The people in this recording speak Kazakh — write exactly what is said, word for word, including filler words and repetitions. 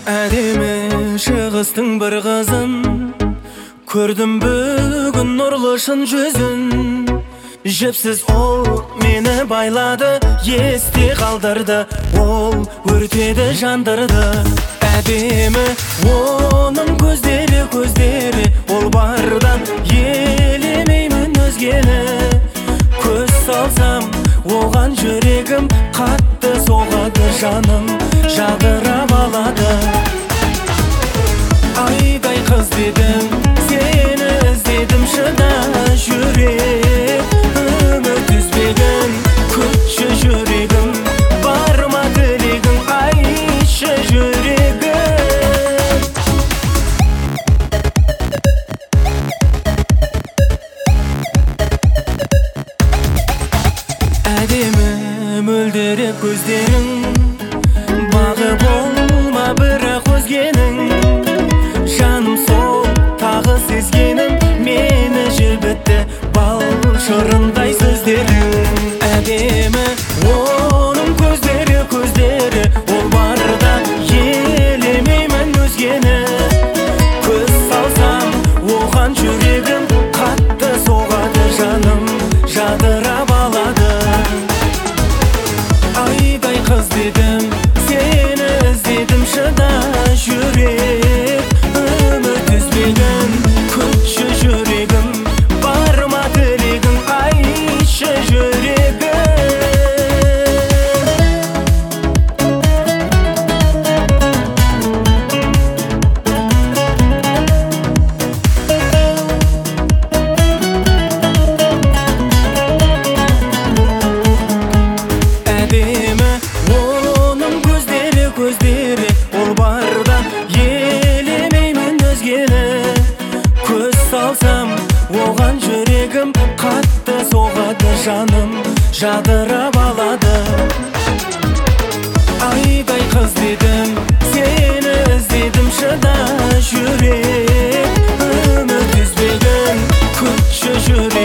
Әдемі шығыстың бір қызын көрдім бүгін нұрлы шын жүзін. Жіпсіз ол мені байлады, есте қалдырды, ол өртеді жандырды. Әдемі оның көздері көздері, ол бардан елемеймін өзгені. Көз салсам оған жүрегім қатты соғады, жаным жадырап алады. Айдай қыз дедім, сені іздедім, шыда жүрек, үміт үзбегін, күтші жүрегім, бар ма тілегің, айтшы жүрегім. Әдемі мөлдіреп көздерің, бағы болма бірақ өзгенің. Жаным сол тағы сезгенім, мені желбітті бал шырындай сөздерің. Әдемі оның көздері көздері, ол барда елемеймін өзгені. Көз салсам оған жүрегім қатты соғады, жаным жадырап алады. Айдай қыз дедім, сені іздедім, шыда жүрек, үміт үзбегін, күтші жүрегім, бар ма тілегің, айтшы жүрегім. Әдемі оның көздері көздері, ол барда елемеймін өзгені. Көз салсам оған жүрегім қатты соғады, жаным жадырап алады. Айдай қыз дедім, сені іздедім, шыда жүрек, үміт үзбегін, күтші жүрек.